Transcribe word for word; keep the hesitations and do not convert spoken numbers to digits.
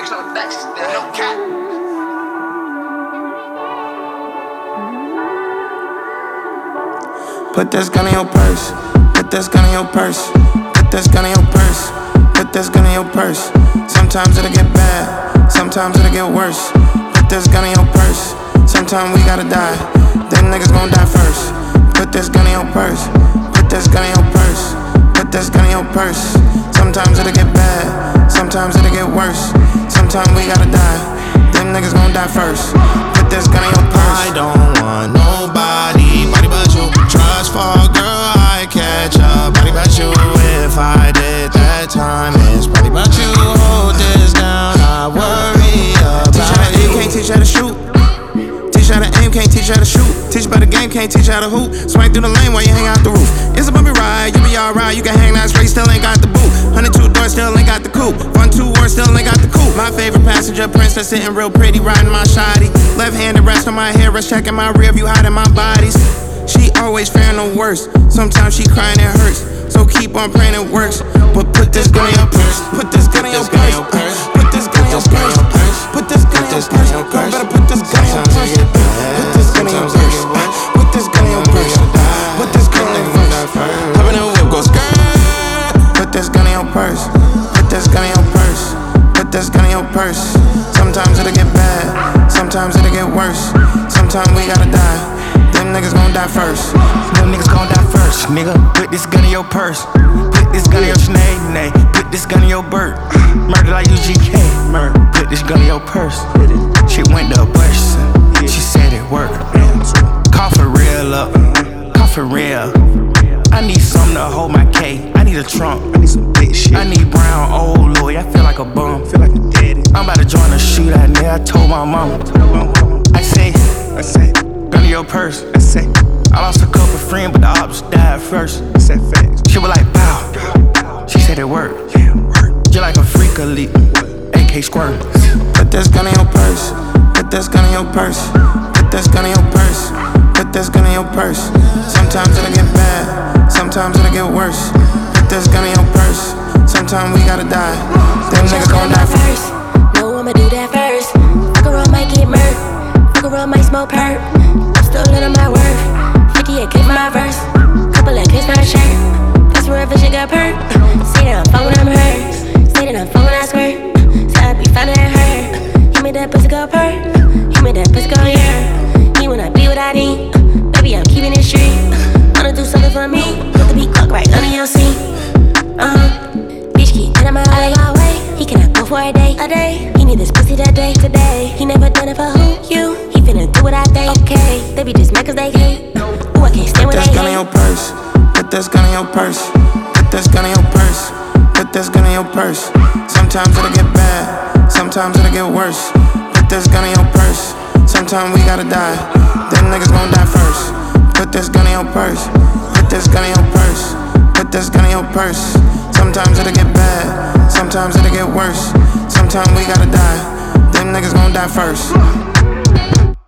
Matrix on next, no cap. Put this gun in your purse. Put this gun in your purse. Put this gun in your purse. Put this gun in your purse. Sometimes it'll get bad. Sometimes it'll get worse. Put this gun in your purse. Sometimes we gotta die. Them niggas gon' die first. Put this gun in your purse. Put this gun in your purse. Put this gun in your purse. Sometimes it'll get bad. Sometimes it'll get worse. Sometimes we gotta die. Them niggas gon' die first. Put this gun in your purse. I don't want nobody, body but you. Trust fall, girl, I catch up, body but you. If I did that time, it's probably about you. Hold this down, I worry about teach how to aim, you. can't teach how to shoot. Teach how to aim, can't teach how to shoot. Teach about the game, can't teach how to hoop. Swipe through the lane while you hang out the roof. It's a bumpy ride, you be alright. You can hang that straight, still ain't got the boot. one oh two doors, still ain't got the coupe. one two war, still ain't got the coupe. My favorite passenger, princess, sitting real pretty, riding my shoddy. Left-handed rest on my hair, rest checking my rear view, hiding my bodies. She always fearing the worst. Sometimes she crying, it hurts. So keep on praying it works. But put this gun in your purse. Put this gun in your purse. Put this gun in your purse. Put this gun in your purse. Girl, better put this gun in your purse. Put this gun in your purse. Put this gun in your purse. Put this gun in your purse. Hop in the whip, go skirt. Put this gun in your purse. Put this gun in your purse. Put this gun in your purse. Sometimes it'll get bad. Sometimes it'll get worse. Sometimes we gotta die. Them niggas gon' die first. Them niggas gon' die first, nigga. Put this gun in your purse. Put this gun in your snake, nay. Put this gun in your bird. Murder like U G K, murder. Put this gun in your purse. She went to bust. She said it worked. Call for real up. Call for real. I need something to hold my K. I need a trunk. I need some big shit. I need brown, old Louis. I feel like a bum. Feel like a daddy. I'm about to join a shootout, nigga. I told my mama. I say, I say. Gun in your purse. I say, I lost a couple friends, but the ops died first. I said facts. She was like, bow. She said it worked. Yeah, it worked. Just like a freak elite. A K squirt. Put this gun in your purse. Put this gun in your purse. Put this gun in your purse. Put this gun in your purse. Sometimes it'll get bad. Sometimes it'll get worse. Put this gun in your purse. Sometimes we gotta die. Them niggas gon' die first. No, I'ma do that first. Fuck around, might get murked. Fuck around, might smoke perp. I'm still little my worth. fifty-eight K for my verse. Couple of K's for my shirt. Plus wherever she got perk. Say that I'm fun when I'm hurt. Say that I'm fun when I squirt. Say I be fun at her. He made that pussy go perk. He made that pussy go yeah. He wanna be what I need. Baby, I'm keeping it straight. Wanna do something for me. Put the beat clock right under your seat. Uh-huh. Bitch, keep getting my way. my way. He cannot go for a day. A day. He need this pussy that day. Today. He never done it for who? You. He finna do what I think. Okay. They be just mad cause they hate. Ooh, I can't stand when they hate. Put this gun in your purse. Put this gun in your purse. Put this gun in your purse. Put this gun in your purse. Sometimes it'll get bad. Sometimes it'll get worse. Put this gun in your purse. Sometimes we gotta die. Them niggas gon' die first. Put this gun in your purse. Put this gun in your purse. Put this gun in your purse. Sometimes it'll get bad. Sometimes it'll get worse. Sometimes we gotta die. Them niggas gon' die first.